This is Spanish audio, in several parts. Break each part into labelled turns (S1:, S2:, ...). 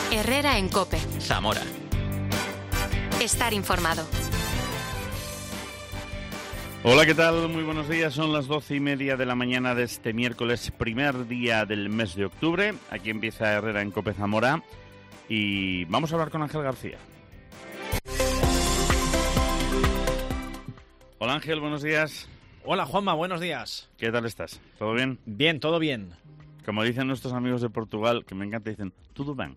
S1: Herrera en COPE.
S2: Zamora.
S1: Estar informado.
S3: Hola, ¿qué tal? Muy buenos días. Son las 12:30 de la mañana de este miércoles, primer día del mes de octubre. Aquí empieza Herrera en COPE Zamora y vamos a hablar con Ángel García. Hola Ángel, buenos días.
S4: Hola Juanma, buenos días.
S3: ¿Qué tal estás? ¿Todo bien?
S4: Bien, todo bien.
S3: Como dicen nuestros amigos de Portugal, que me encanta, dicen, tudo bem.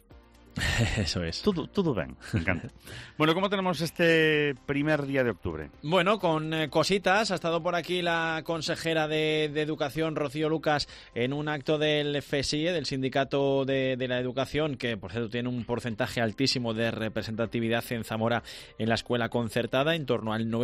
S4: Eso es.
S3: Todo bien, me encanta. Bueno, ¿cómo tenemos este primer día de octubre?
S4: Bueno, con cositas. Ha estado por aquí la consejera de Educación, Rocío Lucas, en un acto del FSIE, del Sindicato de la Educación, que por cierto tiene un porcentaje altísimo de representatividad en Zamora en la escuela concertada. En torno al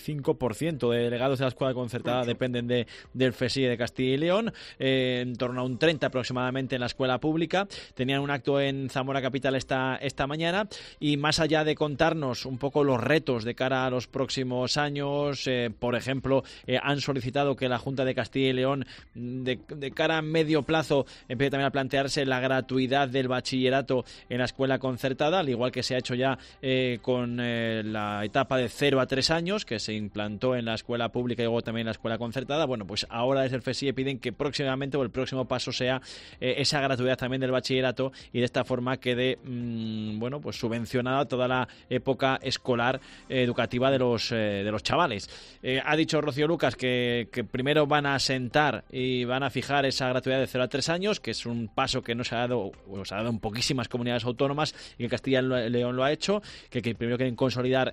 S4: 95% de delegados de la escuela concertada dependen del FSIE de Castilla y León. En torno a un 30 aproximadamente en la escuela pública. Tenían un acto en Zamora Capital esta mañana, y más allá de contarnos un poco los retos de cara a los próximos años, por ejemplo, han solicitado que la Junta de Castilla y León de cara a medio plazo empiece también a plantearse la gratuidad del bachillerato en la escuela concertada, al igual que se ha hecho ya con la etapa de 0 a 3 años que se implantó en la escuela pública y luego también en la escuela concertada. Bueno, pues ahora desde el FSIE piden que próximamente, o el próximo paso sea esa gratuidad también del bachillerato, y de esta forma quede bueno, pues subvencionada toda la época escolar educativa de los chavales. Ha dicho Rocío Lucas que primero van a sentar y van a fijar esa gratuidad de 0 a 3 años, que es un paso que no se ha dado, o se ha dado en poquísimas comunidades autónomas, y que Castilla y León lo ha hecho, que primero quieren consolidar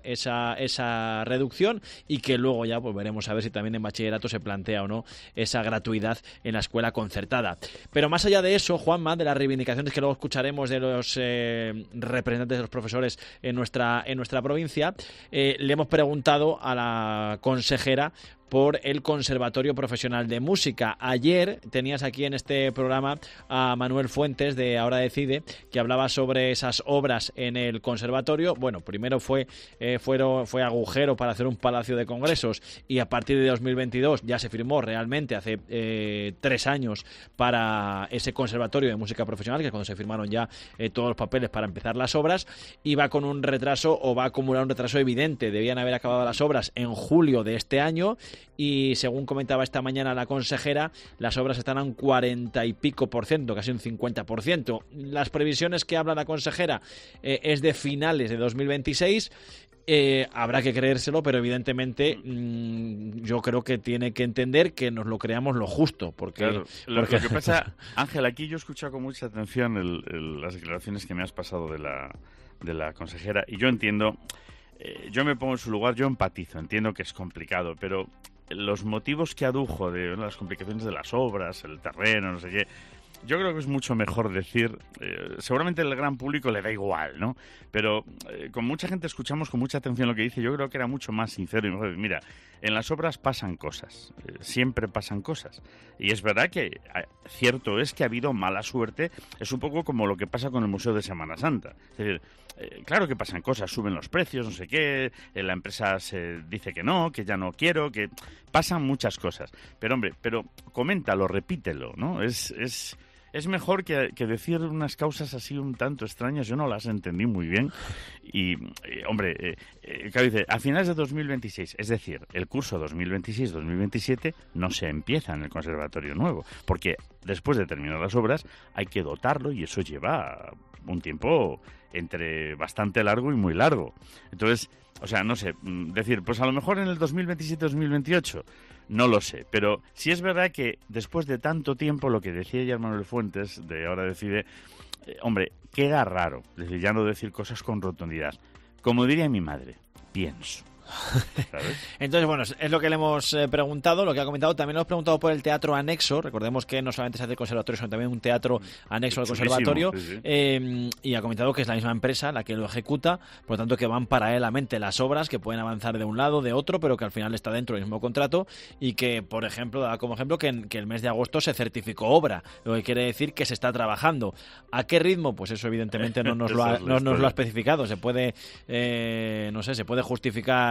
S4: esa reducción, y que luego ya pues veremos a ver si también en bachillerato se plantea o no esa gratuidad en la escuela concertada. Pero más allá de eso, Juanma, de las reivindicaciones que luego escucharemos de los representantes de los profesores en nuestra provincia, le hemos preguntado a la consejera por el Conservatorio Profesional de Música. Ayer tenías aquí en este programa a Manuel Fuentes de Ahora Decide, que hablaba sobre esas obras en el conservatorio. Bueno, primero fue agujero para hacer un palacio de congresos, y a partir de 2022 ya se firmó realmente hace 3 años para ese Conservatorio de Música Profesional, que es cuando se firmaron ya todos los papeles para empezar las obras, y va con un retraso, o va a acumular un retraso evidente. Debían haber acabado las obras en julio de este año, y según comentaba esta mañana la consejera, las obras están a un 40 y pico %, casi un 50%. Las previsiones que habla la consejera es de finales de 2026. Habrá que creérselo, pero evidentemente yo creo que tiene que entender que nos lo creamos lo justo, porque,
S3: claro, lo que pasa, Ángel, aquí yo he escuchado con mucha atención las declaraciones que me has pasado de la consejera, y yo entiendo, yo me pongo en su lugar, yo empatizo, entiendo que es complicado, pero los motivos que adujo de las complicaciones de las obras, el terreno, no sé qué, yo creo que es mucho mejor decir, seguramente el gran público le da igual, ¿no? Pero con mucha gente escuchamos con mucha atención lo que dice. Yo creo que era mucho más sincero y mejor. Mira, en las obras pasan cosas, siempre pasan cosas. Y es verdad que cierto es que ha habido mala suerte. Es un poco como lo que pasa con el Museo de Semana Santa. Es decir, claro que pasan cosas, suben los precios, no sé qué, la empresa se dice que no, que ya no quiero, que pasan muchas cosas. Pero hombre, coméntalo, repítelo, ¿no? Es mejor que decir unas causas así un tanto extrañas. Yo no las entendí muy bien. Y, hombre, claro, dice, a finales de 2026, es decir, el curso 2026-2027 no se empieza en el conservatorio nuevo, porque después de terminar las obras hay que dotarlo, y eso lleva un tiempo entre bastante largo y muy largo. Entonces, o sea, no sé, decir, pues a lo mejor en el 2027-2028... no lo sé, pero sí es verdad que después de tanto tiempo, lo que decía ayer Manuel Fuentes de Ahora Decide, hombre, queda raro, es decir, ya no decir cosas con rotundidad. Como diría mi madre, pienso. ¿Sabes?
S4: Entonces, bueno, es lo que le hemos preguntado, lo que ha comentado. También le hemos preguntado por el teatro anexo. Recordemos que no solamente se hace el conservatorio, sino también un teatro anexo al conservatorio. Sí, sí. Y ha comentado que es la misma empresa la que lo ejecuta, por lo tanto que van paralelamente las obras, que pueden avanzar de un lado, de otro, pero que al final está dentro del mismo contrato, y que, por ejemplo, da como ejemplo que el mes de agosto se certificó obra, lo que quiere decir que se está trabajando. ¿A qué ritmo? Pues eso evidentemente no nos lo ha especificado. Se puede, no sé, se puede justificar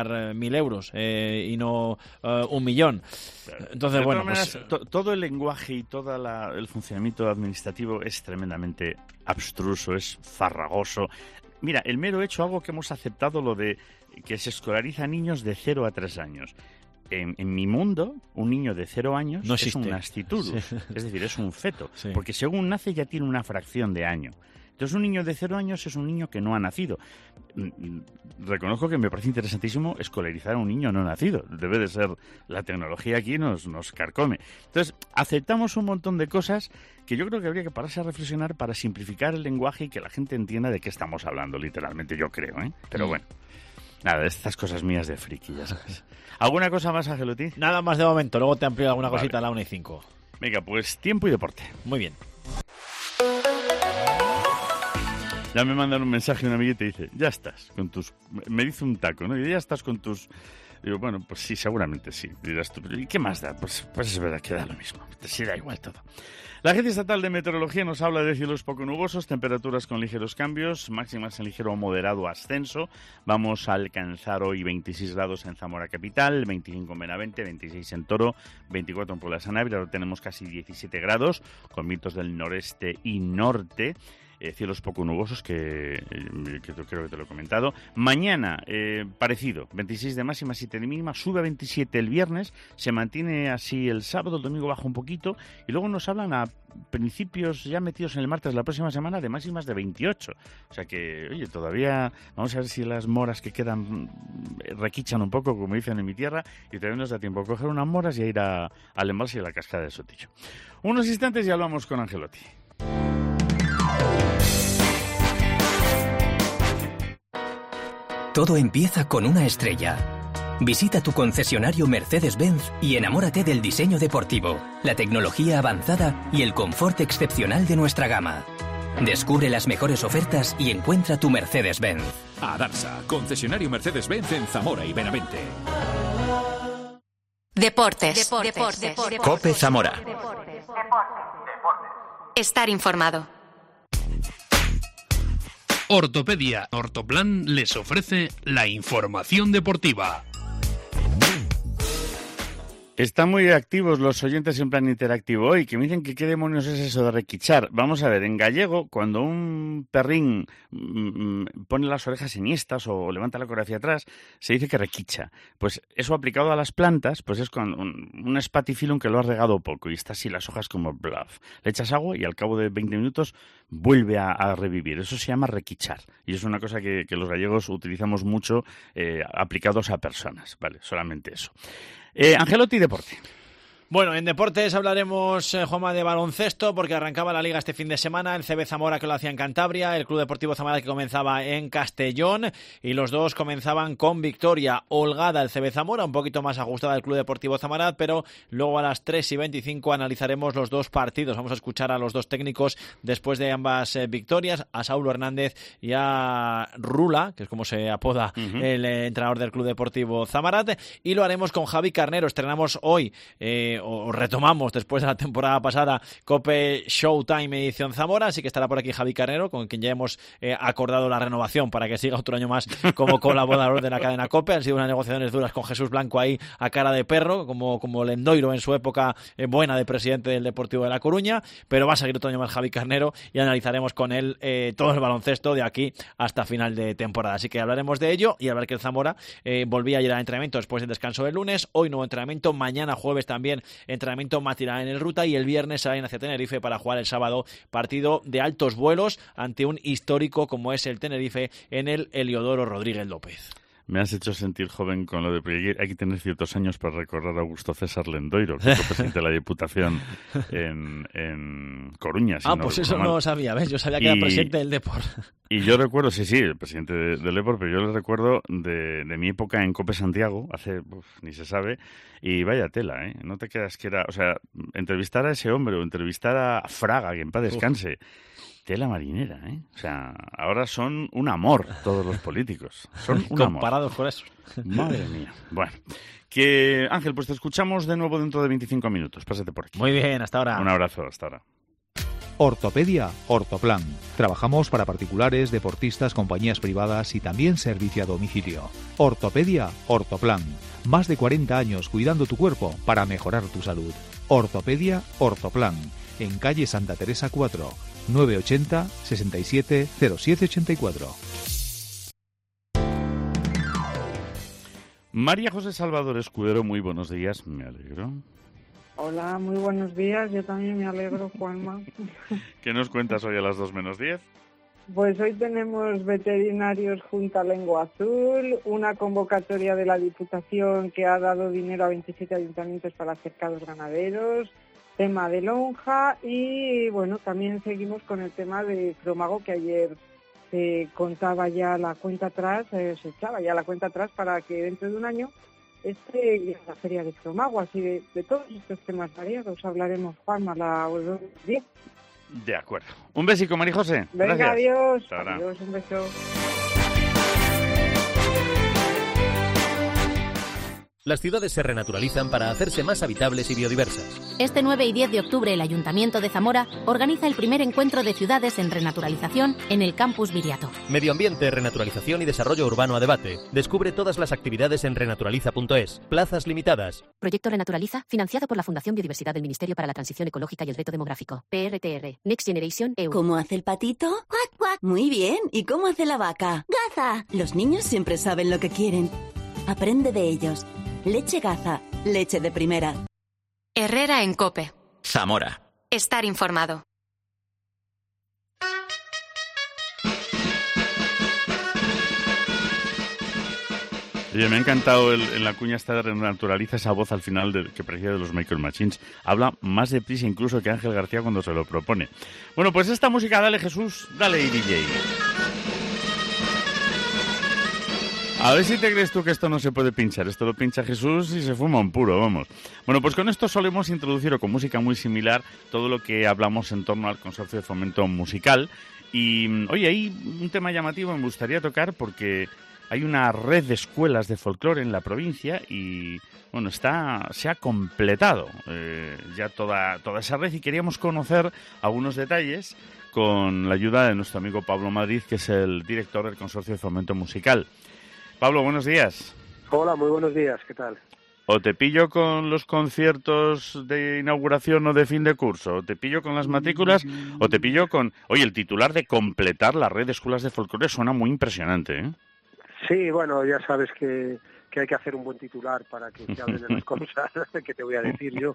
S4: ganar 1.000 euros y no 1.000.000.
S3: Claro.
S4: Entonces, bueno,
S3: pues todo el lenguaje y todo el funcionamiento administrativo es tremendamente abstruso, es farragoso. Mira, el mero hecho, algo que hemos aceptado, lo de que se escolariza a niños de 0 a 3 años. En mi mundo, un niño de 0 años
S4: no
S3: es un nasciturus,
S4: sí.
S3: Es decir, es un feto,
S4: sí.
S3: Porque según nace ya tiene una fracción de año. Entonces un niño de 0 años es un niño que no ha nacido. Reconozco que me parece interesantísimo escolarizar a un niño no nacido. Debe de ser, la tecnología aquí nos carcome. Entonces aceptamos un montón de cosas que yo creo que habría que pararse a reflexionar para simplificar el lenguaje y que la gente entienda de qué estamos hablando, literalmente, yo creo, ¿eh? Pero bueno. Nada, estas cosas mías de friki, ya sabes. ¿Alguna cosa más, Angelotti?
S4: Nada más de momento, luego te amplío alguna cosita a la 1:05.
S3: Venga, pues tiempo y deporte.
S4: Muy bien.
S3: Ya me mandan un mensaje una amiga y te dice, ya estás con tus... Me dice un taco, ¿no? Y ya estás con tus... Digo, bueno, pues sí, seguramente sí. Dirás tú, ¿y qué más da? Pues es verdad que da lo mismo. Sí, da igual todo. La Agencia Estatal de Meteorología nos habla de cielos poco nubosos, temperaturas con ligeros cambios, máximas en ligero o moderado ascenso. Vamos a alcanzar hoy 26 grados en Zamora capital, 25 en Benavente, 26 en Toro, 24 en Puebla de San Ávila. Ahora tenemos casi 17 grados, con vientos del noreste y norte. Cielos poco nubosos, que creo que te lo he comentado. Mañana, parecido, 26 de máxima, 7 de mínima, sube a 27 el viernes, se mantiene así el sábado, el domingo baja un poquito, y luego nos hablan a principios, ya metidos en el martes de la próxima semana, de máximas de 28. O sea que, oye, todavía vamos a ver si las moras que quedan requichan un poco, como dicen en mi tierra, y todavía nos da tiempo a coger unas moras y a ir al embalse y a la cascada de Sotillo. Unos instantes y hablamos con Angelotti.
S2: Todo empieza con una estrella. Visita tu concesionario Mercedes-Benz y enamórate del diseño deportivo, la tecnología avanzada y el confort excepcional de nuestra gama. Descubre las mejores ofertas y encuentra tu Mercedes-Benz.
S5: Adarsa, concesionario Mercedes-Benz en Zamora y Benavente.
S1: Deportes.
S6: COPE Zamora.
S1: Estar informado.
S7: Ortopedia Ortoplan les ofrece la información deportiva.
S3: Están muy activos los oyentes en plan interactivo hoy, que me dicen que qué demonios es eso de requichar. Vamos a ver, en gallego, cuando un perrín pone las orejas enhiestas o levanta la cola hacia atrás, se dice que requicha. Pues eso aplicado a las plantas, pues es con un spatifilum que lo has regado poco y está así las hojas como bluff. Le echas agua y al cabo de 20 minutos vuelve a revivir. Eso se llama requichar. Y es una cosa que los gallegos utilizamos mucho aplicados a personas, ¿vale? Solamente eso. Angelotti, deporte.
S4: Bueno, en deportes hablaremos, Juanma, de baloncesto, porque arrancaba la liga este fin de semana, el CB Zamora que lo hacía en Cantabria, el Club Deportivo Zamora que comenzaba en Castellón, y los dos comenzaban con victoria holgada el CB Zamora, un poquito más ajustada el Club Deportivo Zamora, pero luego a las 3:25 analizaremos los dos partidos. Vamos a escuchar a los dos técnicos después de ambas victorias, a Saulo Hernández y a Rula, que es como se apoda el entrenador del Club Deportivo Zamarat, y lo haremos con Javi Carnero. Estrenamos hoy o retomamos después de la temporada pasada COPE Showtime edición Zamora, así que estará por aquí Javi Carnero, con quien ya hemos acordado la renovación para que siga otro año más como colaborador de la cadena COPE. Han sido unas negociaciones duras con Jesús Blanco ahí a cara de perro, como Lendoiro en su época buena de presidente del Deportivo de La Coruña, pero va a seguir otro año más Javi Carnero y analizaremos con él todo el baloncesto de aquí hasta final de temporada. Así que hablaremos de ello y hablar que el Zamora volvía ayer al entrenamiento después del descanso del lunes, hoy nuevo entrenamiento, mañana jueves también entrenamiento matinal en el Ruta y el viernes salen hacia Tenerife para jugar el sábado partido de altos vuelos ante un histórico como es el Tenerife en el Heliodoro Rodríguez López.
S3: Me has hecho sentir joven con lo de... Porque hay que tener ciertos años para recordar a Augusto César Lendoiro, que fue presidente de la Diputación en Coruña. Si
S4: pues eso no lo sabía, ¿ves? Yo sabía que era presidente del Depor.
S3: Y yo recuerdo, sí, el presidente del Depor, pero yo le recuerdo de mi época en COPE Santiago, hace, ni se sabe, y vaya tela, ¿eh? No te quedas que era... O sea, entrevistar a ese hombre o entrevistar a Fraga, que en paz descanse... Tela marinera, ¿eh? O sea, ahora son un amor todos los políticos. Son un
S4: comparados
S3: amor.
S4: Con eso.
S3: Madre mía. Bueno, Ángel, pues te escuchamos de nuevo dentro de 25 minutos. Pásate por aquí.
S4: Muy bien, hasta ahora.
S3: Un abrazo, hasta ahora.
S8: Ortopedia Ortoplan. Trabajamos para particulares, deportistas, compañías privadas y también servicio a domicilio. Ortopedia Ortoplan. Más de 40 años cuidando tu cuerpo para mejorar tu salud. Ortopedia Ortoplan. En calle Santa Teresa 4, 980 67 0784.
S3: María José Salvador Escudero, muy buenos días, me alegro.
S9: Hola, muy buenos días, yo también me alegro, Juanma.
S3: ¿Qué nos cuentas hoy a las 2 menos 10?
S9: Pues hoy tenemos veterinarios Junta Lengua Azul, una convocatoria de la Diputación que ha dado dinero a 27 ayuntamientos para cercados ganaderos, tema de lonja y bueno, también seguimos con el tema de Cromago que ayer se contaba ya la cuenta atrás, se echaba ya la cuenta atrás para que dentro de un año esté la feria de Cromago, así de todos estos temas variados hablaremos, Juanma, a la 10.
S3: De acuerdo. Un besico, María José.
S9: Venga,
S3: gracias.
S9: adiós.
S3: Ahora.
S9: Adiós, un beso.
S10: Las ciudades se renaturalizan para hacerse más habitables y biodiversas.
S11: Este 9 y 10 de octubre el Ayuntamiento de Zamora organiza el primer encuentro de ciudades en renaturalización en el Campus Viriato.
S10: Medio ambiente, renaturalización y desarrollo urbano a debate. Descubre todas las actividades en renaturaliza.es. Plazas limitadas.
S11: Proyecto Renaturaliza, financiado por la Fundación Biodiversidad del Ministerio para la Transición Ecológica y el Reto Demográfico. PRTR. Next Generation EU.
S12: ¿Cómo hace el patito? ¡Cuac, cuac! Muy bien. ¿Y cómo hace la vaca? ¡Gaza! Los niños siempre saben lo que quieren. Aprende de ellos. Leche Gaza, leche de primera.
S1: Herrera en COPE.
S6: Zamora.
S1: Estar informado.
S3: Oye, me ha encantado en la cuña esta de renaturaliza esa voz al final que parecía de los Michael Machines. Habla más deprisa incluso que Ángel García cuando se lo propone. Bueno, pues esta música, dale Jesús, dale DJ. A ver si te crees tú que esto no se puede pinchar. Esto lo pincha Jesús y se fuma un puro, vamos. Bueno, pues con esto solemos introducir, o con música muy similar, todo lo que hablamos en torno al Consorcio de Fomento Musical. Y, oye, hay un tema llamativo que me gustaría tocar porque hay una red de escuelas de folclore en la provincia y, bueno, se ha completado ya toda esa red y queríamos conocer algunos detalles con la ayuda de nuestro amigo Pablo Madrid, que es el director del Consorcio de Fomento Musical. Pablo, buenos días.
S13: Hola, muy buenos días, ¿qué tal?
S3: ¿O te pillo con los conciertos de inauguración o de fin de curso? ¿O te pillo con las matrículas? ¿O te pillo con... Oye, el titular de completar la red de escuelas de folclore suena muy impresionante, ¿eh?
S13: Sí, bueno, ya sabes que hay que hacer un buen titular para que se hablen de las cosas que te voy a decir yo.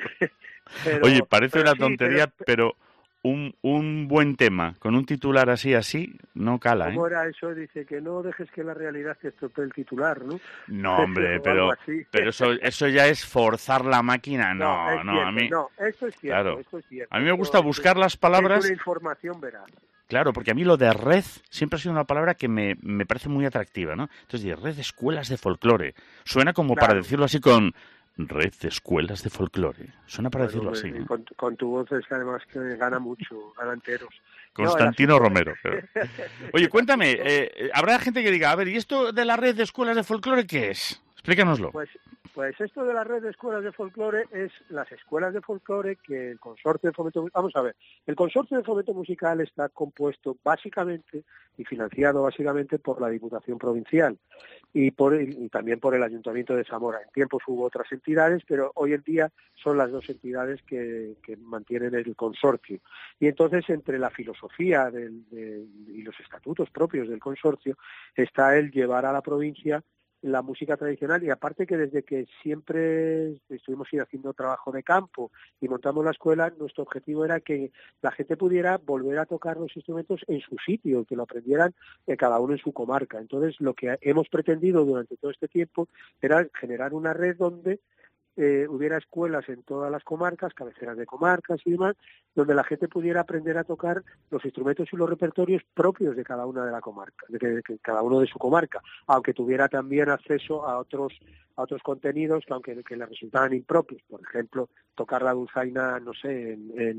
S3: Oye, parece una tontería, pero un buen tema con un titular así no cala, ¿eh?
S13: ¿Cómo era eso? Dice que no dejes que la realidad te estropee el titular, ¿no?
S3: No, hombre, pero eso ya es forzar la máquina. No, a mí...
S13: No, esto es cierto,
S3: claro.
S13: esto es cierto.
S3: A mí me gusta buscar las palabras...
S13: Es una información veraz.
S3: Claro, porque a mí lo de red siempre ha sido una palabra que me parece muy atractiva, ¿no? Entonces, red de escuelas de folclore. Suena como para decirlo así con... Red de escuelas de folclore. Suena para decirlo así, ¿no?
S13: Con tu voz es que además que gana mucho, gana enteros.
S3: Constantino Romero. Pero... Oye, cuéntame, habrá gente que diga, a ver, ¿y esto de la red de escuelas de folclore qué es? Explícanoslo.
S13: Pues esto de la red de escuelas de folclore es las escuelas de folclore que el Consorcio de Fomento Musical... Vamos a ver, el Consorcio de Fomento Musical está compuesto básicamente y financiado básicamente por la Diputación Provincial y también por el Ayuntamiento de Zamora. En tiempos hubo otras entidades, pero hoy en día son las dos entidades que mantienen el consorcio. Y entonces, entre la filosofía y los estatutos propios del consorcio, está el llevar a la provincia la música tradicional, y aparte que desde que siempre estuvimos haciendo trabajo de campo y montamos la escuela, nuestro objetivo era que la gente pudiera volver a tocar los instrumentos en su sitio, que lo aprendieran cada uno en su comarca. Entonces, lo que hemos pretendido durante todo este tiempo era generar una red donde hubiera escuelas en todas las comarcas, cabeceras de comarcas y demás, donde la gente pudiera aprender a tocar los instrumentos y los repertorios propios de cada una de la comarca, de cada uno de su comarca, aunque tuviera también acceso a otros contenidos que le resultaran impropios. Por ejemplo, tocar la dulzaina, no sé,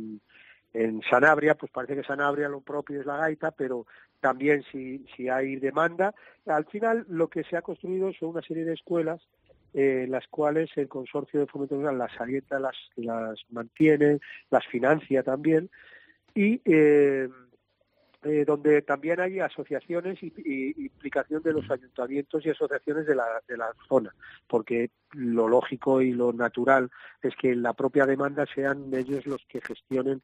S13: en Sanabria, pues parece que Sanabria lo propio es la gaita, pero también si hay demanda. Al final lo que se ha construido son una serie de escuelas las cuales el Consorcio de Fomento Musical las alienta, las mantiene, las financia también, y donde también hay asociaciones y implicación de los ayuntamientos y asociaciones de la zona, porque lo lógico y lo natural es que en la propia demanda sean ellos los que gestionen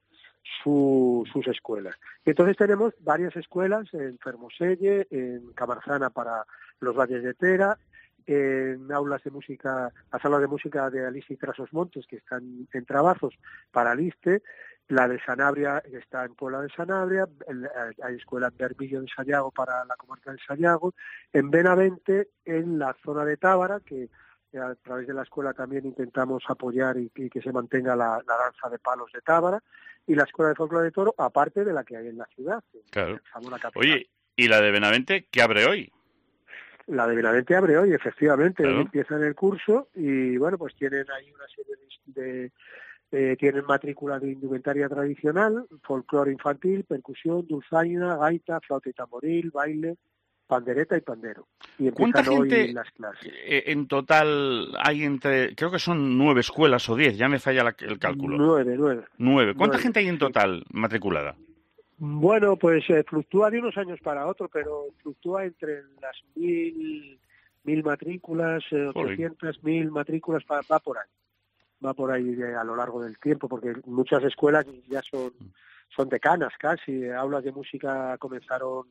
S13: sus escuelas. Y entonces tenemos varias escuelas en Fermoselle, en Camarzana para los Valles de Tera, en aulas de música, las salas de música de Aliste y Trasosmontes, que están en Trabazos, para Aliste, la de Sanabria, que está en Puebla de Sanabria, hay escuela en Berbillo de Sayago para la comarca de Sayago, en Benavente, en la zona de Tábara, que a través de la escuela también intentamos apoyar y que se mantenga la danza de palos de Tábara, y la escuela de folclore de Toro, aparte de la que hay en la ciudad,
S3: claro.
S13: Zamora capital.
S3: Oye, ¿y la de Benavente qué abre hoy?
S13: La de Benavente abre hoy, efectivamente,
S3: claro.
S13: Hoy empiezan el curso y bueno, pues tienen ahí una serie tienen matrícula de indumentaria tradicional, folclore infantil, percusión, dulzaina, gaita, flauta y tamboril, baile, pandereta y pandero. Y
S3: ¿Cuánta
S13: empiezan
S3: gente
S13: hoy las clases.
S3: En total hay creo que son 9 escuelas o 10, ya me falla el cálculo?
S13: 9.
S3: ¿Cuánta gente hay en total matriculada?
S13: Bueno, pues fluctúa de unos años para otro, pero fluctúa entre las 1.000 matrículas, 800, 1.000 matrículas, va por ahí. Va por ahí a lo largo del tiempo, porque muchas escuelas ya son decanas casi. Aulas de música comenzaron,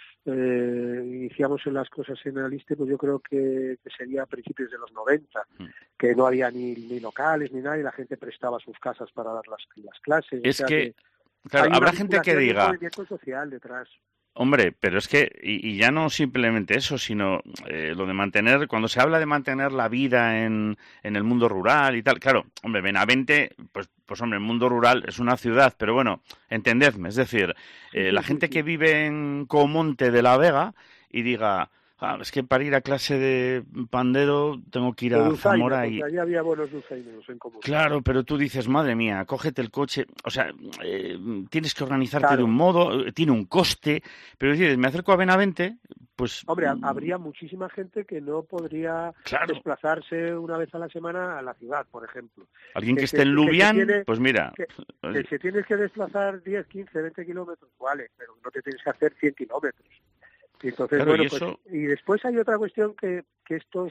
S13: iniciamos en las cosas en Aliste, pues yo creo que sería a principios de los 90, que no había ni locales ni nada y la gente prestaba sus casas para dar las clases.
S3: Es
S13: o sea
S3: que claro, habrá gente que diga...
S13: Hay un movimiento social detrás.
S3: Hombre, pero es que, y ya no simplemente eso, sino lo de mantener, cuando se habla de mantener la vida en el mundo rural y tal, claro, hombre, Benavente, pues hombre, el mundo rural es una ciudad, pero bueno, entendedme, es decir, la gente que vive en Comonte de la Vega y diga... es que para ir a clase de pandero tengo que ir a Zamora y...
S13: Allí había buenos dulzaineros en común.
S3: Claro, pero tú dices, madre mía, cógete el coche, o sea, tienes que organizarte de un modo, tiene un coste, pero dices, me acerco a Benavente, pues...
S13: Hombre, habría muchísima gente que no podría desplazarse una vez a la semana a la ciudad, por ejemplo.
S3: Alguien que esté en Lubián, pues mira...
S13: Que si tienes que desplazar 10, 15, 20 kilómetros, vale, pero no te tienes que hacer 100 kilómetros. Y entonces,
S3: claro,
S13: bueno,
S3: y eso...
S13: y después hay otra cuestión que estos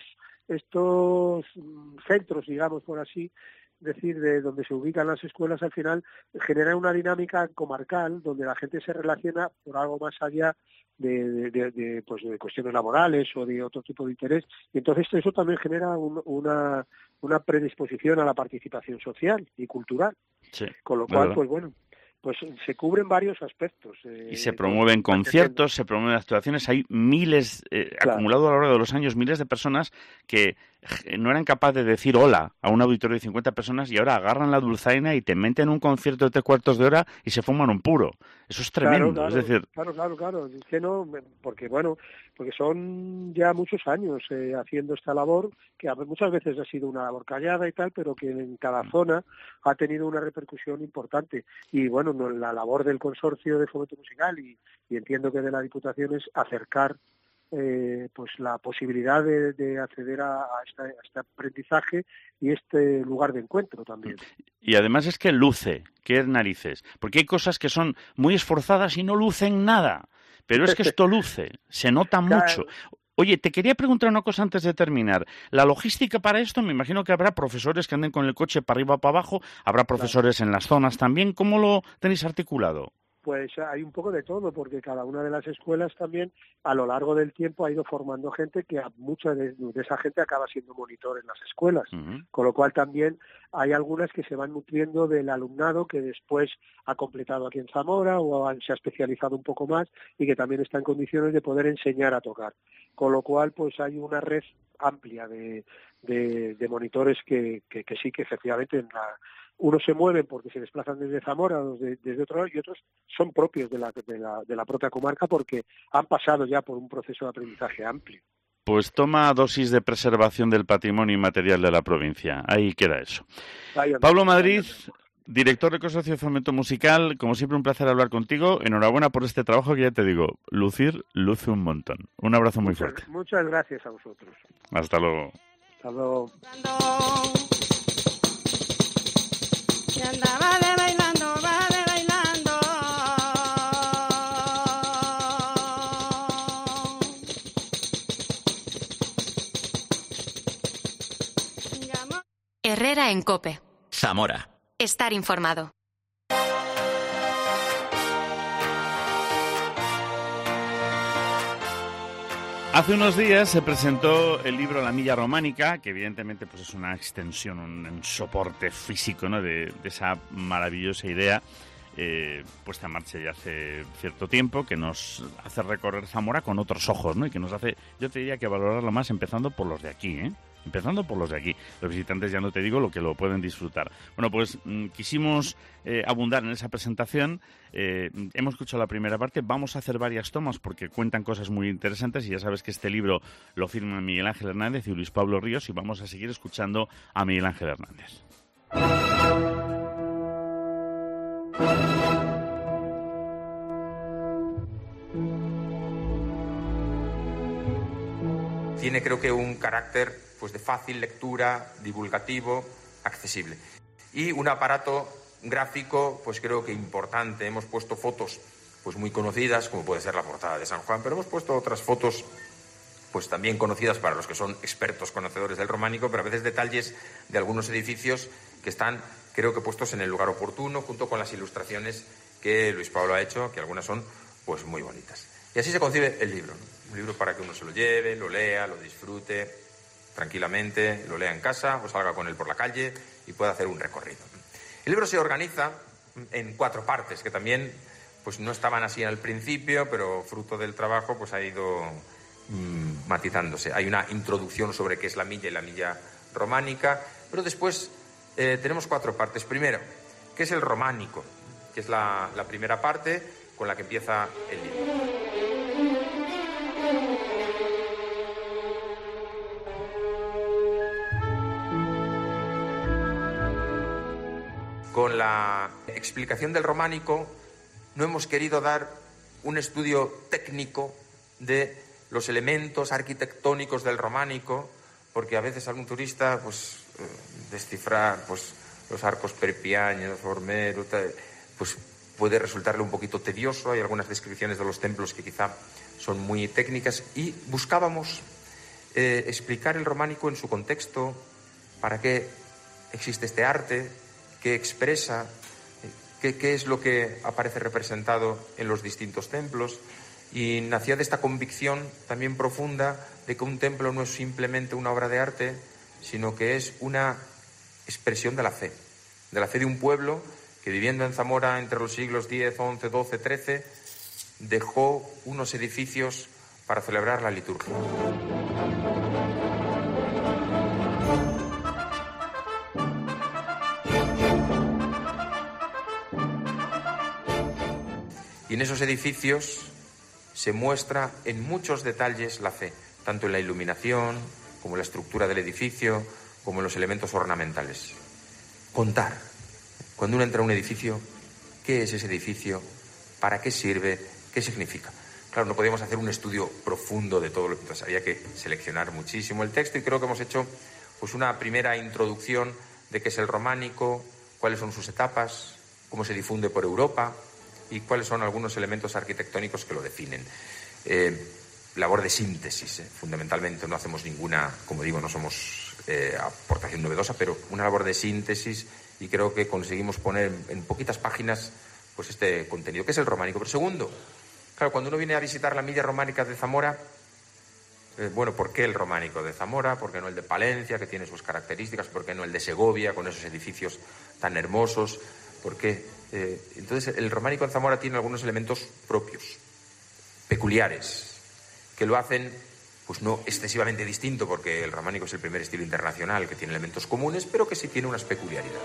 S13: centros, digamos por así decir, de donde se ubican las escuelas, al final generan una dinámica comarcal donde la gente se relaciona por algo más allá de cuestiones laborales o de otro tipo de interés, y entonces eso también genera una predisposición a la participación social y cultural,
S3: sí,
S13: con lo cual, pues bueno, pues se cubren varios aspectos.
S3: Y se promueven conciertos, se promueven actuaciones. Hay miles, acumulado a lo largo de los años, miles de personas que no eran capaces de decir hola a un auditorio de 50 personas y ahora agarran la dulzaina y te meten un concierto de 3/4 de hora y se fuman un puro. Eso es tremendo.
S13: Claro,
S3: es decir...
S13: Claro. Es que no, porque son ya muchos años haciendo esta labor, que muchas veces ha sido una labor callada y tal, pero que en cada zona ha tenido una repercusión importante. Y bueno, la labor del Consorcio de Fomento Musical y entiendo que de la Diputación es acercar pues la posibilidad de acceder a este aprendizaje y este lugar de encuentro también.
S3: Y además es que luce, qué narices, porque hay cosas que son muy esforzadas y no lucen nada, pero es que esto luce, se nota mucho. Oye, te quería preguntar una cosa antes de terminar. La logística para esto, me imagino que habrá profesores que anden con el coche para arriba o para abajo, habrá profesores en las zonas también. ¿Cómo lo tenéis articulado?
S13: Pues hay un poco de todo, porque cada una de las escuelas también a lo largo del tiempo ha ido formando gente que mucha de esa gente acaba siendo monitor en las escuelas, con lo cual también hay algunas que se van nutriendo del alumnado que después ha completado aquí en Zamora o se ha especializado un poco más y que también está en condiciones de poder enseñar a tocar, con lo cual pues hay una red amplia de monitores que sí, que efectivamente unos se mueven porque se desplazan desde Zamora o desde otro lado y otros son propios de la propia comarca porque han pasado ya por un proceso de aprendizaje amplio.
S3: Pues toma dosis de preservación del patrimonio inmaterial de la provincia. Ahí queda eso. Pablo Madrid, director del Consorcio de Fomento Musical, como siempre un placer hablar contigo. Enhorabuena por este trabajo que ya te digo, luce un montón. Un abrazo muy fuerte.
S13: Muchas gracias a vosotros.
S3: Hasta luego.
S13: Hasta luego.
S14: Y andaba de bailando, va de bailando.
S1: Herrera en COPE.
S6: Zamora.
S1: Estar informado.
S3: Hace unos días se presentó el libro La Milla Románica, que evidentemente pues es una extensión, un soporte físico, ¿no?, de esa maravillosa idea puesta en marcha ya hace cierto tiempo, que nos hace recorrer Zamora con otros ojos, ¿no? Y que nos hace, yo te diría que valorarlo más empezando por los de aquí, ¿eh? Empezando por los de aquí. Los visitantes ya no te digo lo que lo pueden disfrutar. Bueno, pues quisimos abundar en esa presentación. Hemos escuchado la primera parte. Vamos a hacer varias tomas porque cuentan cosas muy interesantes y ya sabes que este libro lo firman Miguel Ángel Hernández y Luis Pablo Ríos y vamos a seguir escuchando a Miguel Ángel Hernández.
S14: Tiene, creo que, un carácter pues de fácil lectura, divulgativo, accesible. Y un aparato gráfico, pues creo que importante. Hemos puesto fotos pues muy conocidas, como puede ser la portada de San Juan, pero hemos puesto otras fotos pues también conocidas para los que son expertos conocedores del románico, pero a veces detalles de algunos edificios que están, creo que, puestos en el lugar oportuno, junto con las ilustraciones que Luis Pablo ha hecho, que algunas son pues muy bonitas. Y así se concibe el libro, ¿no? Un libro para que uno se lo lleve, lo lea, lo disfrute tranquilamente, lo lea en casa o salga con él por la calle y pueda hacer un recorrido. El libro se organiza en 4 partes, que también pues no estaban así al principio, pero fruto del trabajo pues ha ido matizándose. Hay una introducción sobre qué es la milla y la milla románica, pero después tenemos 4 partes. Primero, ¿qué es el románico? Que es la primera parte con la que empieza el libro. Con la explicación del románico no hemos querido dar un estudio técnico de los elementos arquitectónicos del románico, porque a veces algún turista pues descifrar pues los arcos perpiaños, formeros, pues puede resultarle un poquito tedioso. Hay algunas descripciones de los templos que quizá son muy técnicas y buscábamos explicar el románico en su contexto, para qué existe este arte, qué expresa, qué es lo que aparece representado en los distintos templos. Y nacía de esta convicción también profunda de que un templo no es simplemente una obra de arte, sino que es una expresión de la fe de un pueblo que, viviendo en Zamora entre los siglos X, XI, XII, XIII, dejó unos edificios para celebrar la liturgia. Y en esos edificios se muestra en muchos detalles la fe, tanto en la iluminación, como en la estructura del edificio, como en los elementos ornamentales. Contar, cuando uno entra a un edificio, qué es ese edificio, para qué sirve, qué significa. Claro, no podíamos hacer un estudio profundo de todo lo que... Entonces había que seleccionar muchísimo el texto y creo que hemos hecho pues una primera introducción de qué es el románico, cuáles son sus etapas, cómo se difunde por Europa y cuáles son algunos elementos arquitectónicos que lo definen. Labor de síntesis, fundamentalmente. No hacemos ninguna, como digo, no somos aportación novedosa, pero una labor de síntesis, y creo que conseguimos poner en poquitas páginas pues este contenido. ¿Qué es el románico? Pero segundo, claro, cuando uno viene a visitar la milla románica de Zamora, bueno, ¿por qué el románico de Zamora? ¿Por qué no el de Palencia, que tiene sus características? ¿Por qué no el de Segovia, con esos edificios tan hermosos? ¿Por qué? Entonces, el románico en Zamora tiene algunos elementos propios, peculiares, que lo hacen pues no excesivamente distinto, porque el románico es el primer estilo internacional que tiene elementos comunes, pero que sí tiene unas peculiaridades.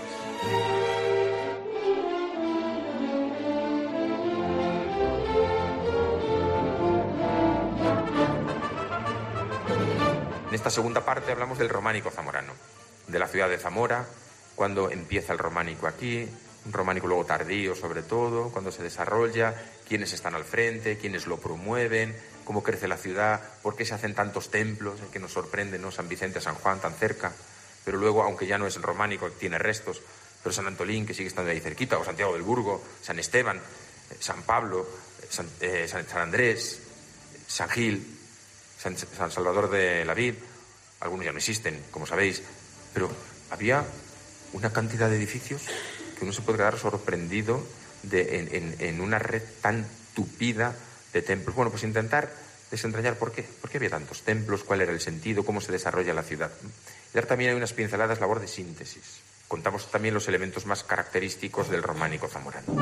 S14: En esta segunda parte hablamos del románico zamorano, de la ciudad de Zamora, cuando empieza el románico aquí, un románico luego tardío sobre todo, cuando se desarrolla, quiénes están al frente, quiénes lo promueven, cómo crece la ciudad, por qué se hacen tantos templos, que nos sorprende, ¿no? San Vicente, San Juan, tan cerca, pero luego, aunque ya no es románico, tiene restos, pero San Antolín, que sigue estando ahí cerquita, o Santiago del Burgo, San Esteban, San Pablo, San Andrés, San Gil, San Salvador de la Vid. Algunos ya no existen, como sabéis, pero había una cantidad de edificios que uno se puede quedar sorprendido en una red tan tupida de templos. Bueno, pues intentar desentrañar por qué había tantos templos, cuál era el sentido, cómo se desarrolla la ciudad. Y dar también hay unas pinceladas, labor de síntesis. Contamos también los elementos más característicos del románico zamorano.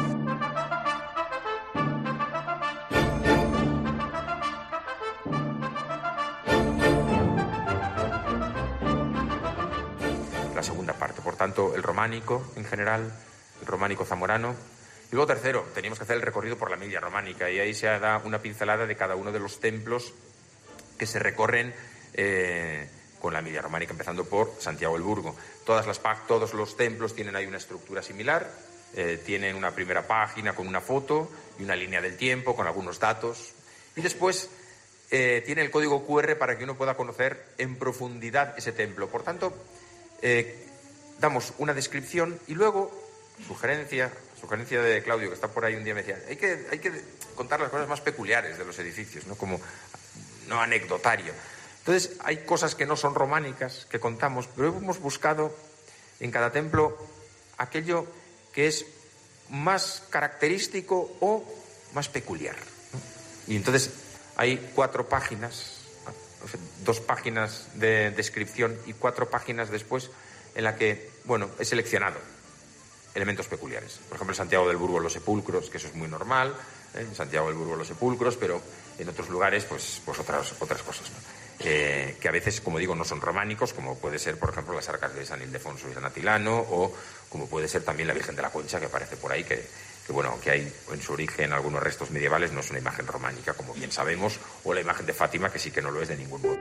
S14: La segunda parte, por tanto, el románico en general, el románico zamorano. Y luego tercero, teníamos que hacer el recorrido por la milla románica y ahí se da una pincelada de cada uno de los templos que se recorren con la milla románica, empezando por Santiago el Burgo. Todos los templos tienen ahí una estructura similar, tienen una primera página con una foto y una línea del tiempo con algunos datos. Y después tiene el código QR para que uno pueda conocer en profundidad ese templo. Por tanto, damos una descripción y luego, sugerencia de Claudio, que está por ahí un día, me decía, hay que contar las cosas más peculiares de los edificios, ¿no? Como no anecdotario. Entonces, hay cosas que no son románicas, que contamos, pero hemos buscado en cada templo aquello que es más característico o más peculiar, ¿no? Y entonces hay 4 páginas, 2 páginas de descripción y 4 páginas después en la que, bueno, he seleccionado elementos peculiares. Por ejemplo, en Santiago del Burgo los sepulcros, que eso es muy normal, en Santiago del Burgo los sepulcros, pero en otros lugares pues otras cosas, ¿no? Que a veces, como digo, no son románicos, como puede ser, por ejemplo, las arcas de San Ildefonso y San Atilano, o como puede ser también la Virgen de la Concha, que aparece por ahí, que hay en su origen algunos restos medievales, no es una imagen románica, como bien sabemos, o la imagen de Fátima, que sí que no lo es de ningún modo.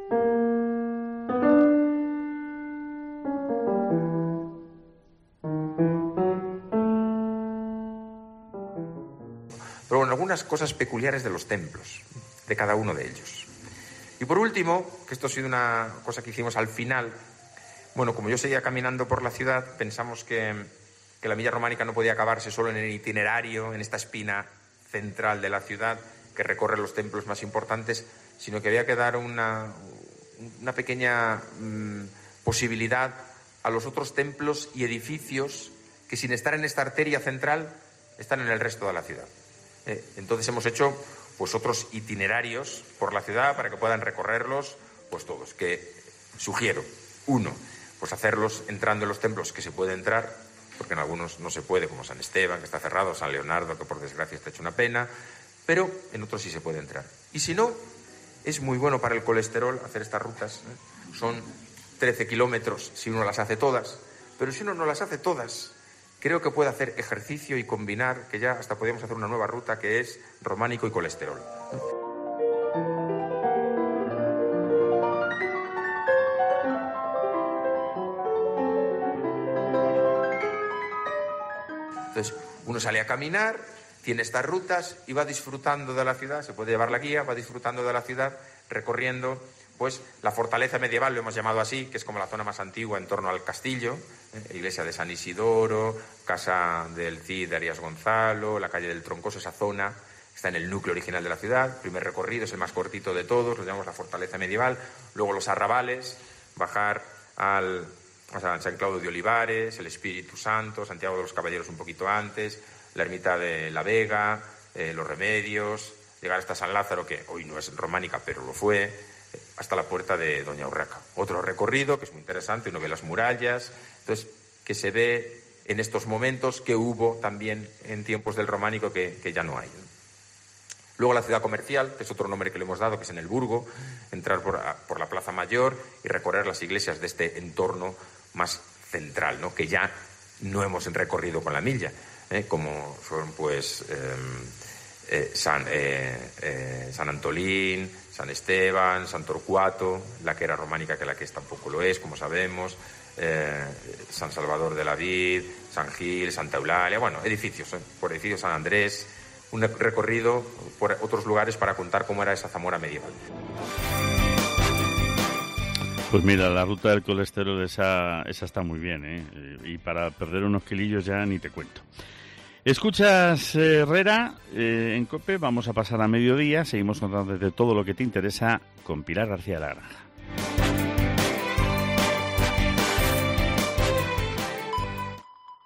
S14: Pero bueno, algunas cosas peculiares de los templos, de cada uno de ellos. Y por último, que esto ha sido una cosa que hicimos al final, bueno, como yo seguía caminando por la ciudad, pensamos que la milla románica no podía acabarse solo en el itinerario, en esta espina central de la ciudad que recorre los templos más importantes, sino que había que dar una pequeña posibilidad a los otros templos y edificios que, sin estar en esta arteria central, están en el resto de la ciudad. Entonces hemos hecho pues otros itinerarios por la ciudad para que puedan recorrerlos pues todos, que sugiero. 1, pues hacerlos entrando en los templos que se puede entrar, porque en algunos no se puede, como San Esteban, que está cerrado, San Leonardo, que por desgracia está hecho una pena, pero en otros sí se puede entrar. Y si no, es muy bueno para el colesterol hacer estas rutas, ¿eh? Son 13 kilómetros si uno las hace todas, pero si uno no las hace todas, creo que puede hacer ejercicio y combinar, que ya hasta podríamos hacer una nueva ruta que es románico y colesterol. Entonces, uno sale a caminar, tiene estas rutas y va disfrutando de la ciudad, se puede llevar la guía, va disfrutando de la ciudad, recorriendo pues la fortaleza medieval, lo hemos llamado así, que es como la zona más antigua en torno al castillo, iglesia de San Isidoro, casa del Cid de Arias Gonzalo, la calle del Troncoso, esa zona está en el núcleo original de la ciudad. El primer recorrido es el más cortito de todos, lo llamamos la fortaleza medieval. Luego los arrabales, bajar a San Claudio de Olivares, el Espíritu Santo, Santiago de los Caballeros un poquito antes, la ermita de la Vega, los Remedios, llegar hasta San Lázaro, que hoy no es románica pero lo fue, hasta la puerta de Doña Urraca. Otro recorrido que es muy interesante, uno ve las murallas, entonces que se ve en estos momentos que hubo también en tiempos del románico que ya no hay, ¿no? Luego la ciudad comercial, que es otro nombre que le hemos dado, que es en el Burgo, entrar por la Plaza Mayor y recorrer las iglesias de este entorno más central, ¿no? Que ya no hemos recorrido con la milla, como son pues San Antolín, San Esteban, San Torcuato, la que era románica, que la que es tampoco lo es, como sabemos, San Salvador de la Vid, San Gil, Santa Eulalia, bueno, edificios, por edificios San Andrés, un recorrido por otros lugares para contar cómo era esa Zamora medieval.
S3: Pues mira, la ruta del colesterol esa está muy bien, ¿eh? Y para perder unos kilillos ya ni te cuento. Escuchas Herrera en COPE, vamos a pasar a mediodía, seguimos contando de todo lo que te interesa con Pilar García de la Granja.